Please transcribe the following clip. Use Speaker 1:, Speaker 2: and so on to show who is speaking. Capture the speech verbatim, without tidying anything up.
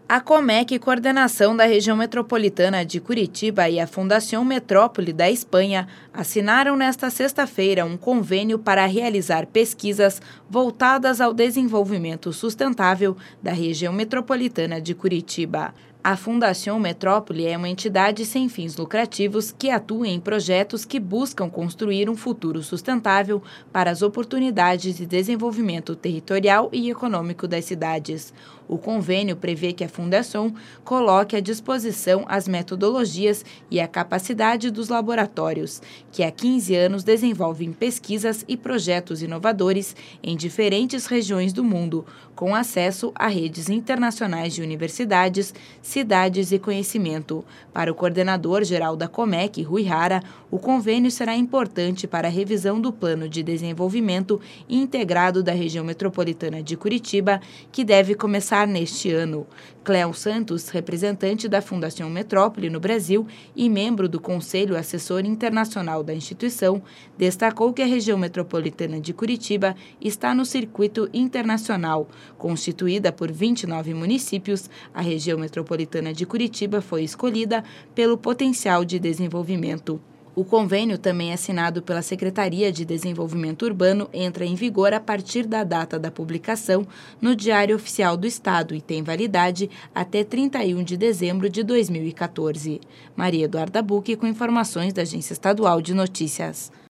Speaker 1: A Comec, coordenação da região metropolitana de Curitiba, e a Fundação Metrópole da Espanha assinaram nesta sexta-feira um convênio para realizar pesquisas voltadas ao desenvolvimento sustentável da região metropolitana de Curitiba. A Fundação Metrópole é uma entidade sem fins lucrativos que atua em projetos que buscam construir um futuro sustentável para as oportunidades de desenvolvimento territorial e econômico das cidades. O convênio prevê que a Fundação coloque à disposição as metodologias e a capacidade dos laboratórios, que há quinze anos desenvolvem pesquisas e projetos inovadores em diferentes regiões do mundo, com acesso a redes internacionais de universidades, cidades e conhecimento. Para o coordenador-geral da Comec, Rui Rara, o convênio será importante para a revisão do Plano de Desenvolvimento Integrado da região metropolitana de Curitiba, que deve começar neste ano. Cléo Santos, representante da Fundação Metrópole no Brasil e membro do Conselho Assessor Internacional da instituição, destacou que a região metropolitana de Curitiba está no circuito internacional. Constituída por vinte e nove municípios, a região metropolitana de Curitiba foi escolhida pelo potencial de desenvolvimento. O convênio, também assinado pela Secretaria de Desenvolvimento Urbano, entra em vigor a partir da data da publicação no Diário Oficial do Estado e tem validade até trinta e um de dezembro de dois mil e quatorze. Maria Eduarda Bucchi, com informações da Agência Estadual de Notícias.